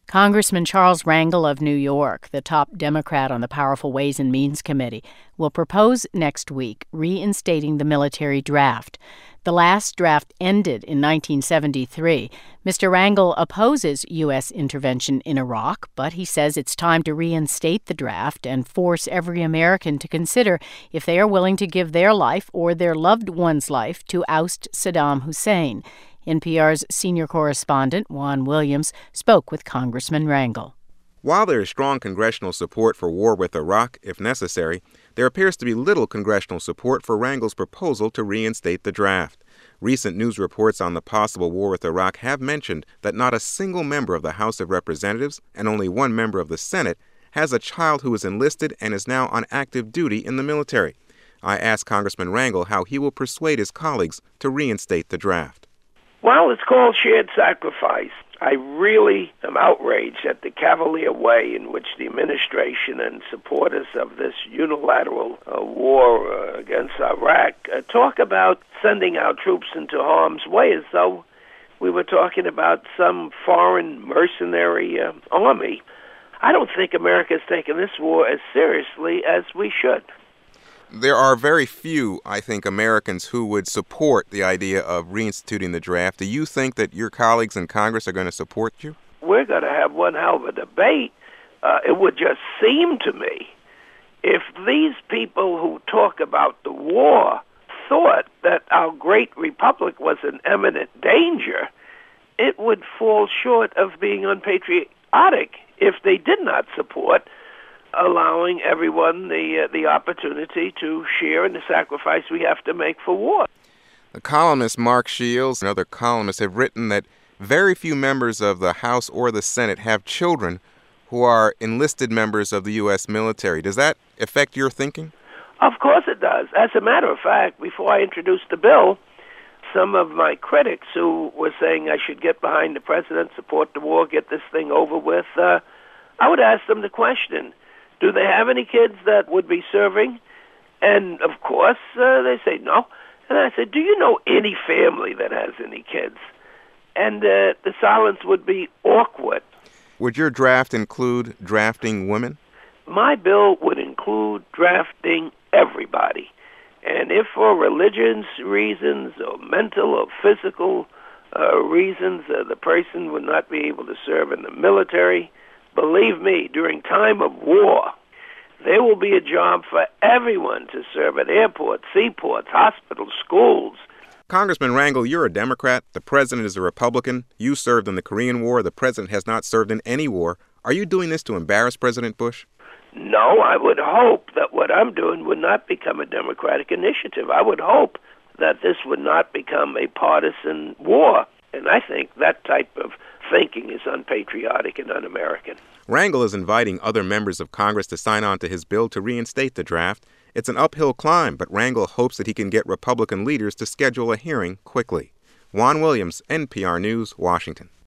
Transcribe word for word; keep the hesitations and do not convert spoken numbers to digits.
Congressman Charles Rangel of New York, the top Democrat on the powerful Ways and Means Committee, will propose next week reinstating the military draft. The last draft ended in nineteen seventy-three. Mister Rangel opposes U S intervention in Iraq, but he says it's time to reinstate the draft and force every American to consider if they are willing to give their life or their loved one's life to oust Saddam Hussein. N P R's senior correspondent, Juan Williams, spoke with Congressman Rangel. While there is strong congressional support for war with Iraq, if necessary, there appears to be little congressional support for Rangel's proposal to reinstate the draft. Recent news reports on the possible war with Iraq have mentioned that not a single member of the House of Representatives and only one member of the Senate has a child who is enlisted and is now on active duty in the military. I asked Congressman Rangel how he will persuade his colleagues to reinstate the draft. Well, it's called shared sacrifice. I really am outraged at the cavalier way in which the administration and supporters of this unilateral uh, war uh, against Iraq uh, talk about sending our troops into harm's way as though we were talking about some foreign mercenary uh, army. I don't think America's taken this war as seriously as we should. There are very few, I think, Americans who would support the idea of reinstituting the draft. Do you think that your colleagues in Congress are going to support you? We're going to have one hell of a debate. Uh, it would just seem to me, if these people who talk about the war thought that our great republic was in imminent danger, it would fall short of being unpatriotic if they did not support allowing everyone the uh, the opportunity to share in the sacrifice we have to make for war. The columnist Mark Shields and other columnists have written that very few members of the House or the Senate have children who are enlisted members of the U S military. Does that affect your thinking? Of course it does. As a matter of fact, before I introduced the bill, some of my critics who were saying I should get behind the president, support the war, get this thing over with, uh, I would ask them the question, do they have any kids that would be serving? And, of course, uh, they say no. And I said, do you know any family that has any kids? And uh, the silence would be awkward. Would your draft include drafting women? My bill would include drafting everybody. And if for religious reasons or mental or physical uh, reasons uh, the person would not be able to serve in the military, believe me, during time of war, there will be a job for everyone to serve at airports, seaports, hospitals, schools. Congressman Rangel, you're a Democrat. The president is a Republican. You served in the Korean War. The president has not served in any war. Are you doing this to embarrass President Bush? No, I would hope that what I'm doing would not become a Democratic initiative. I would hope that this would not become a partisan war. And I think that type of thinking is unpatriotic and un-American. Rangel is inviting other members of Congress to sign on to his bill to reinstate the draft. It's an uphill climb, but Rangel hopes that he can get Republican leaders to schedule a hearing quickly. Juan Williams, N P R News, Washington.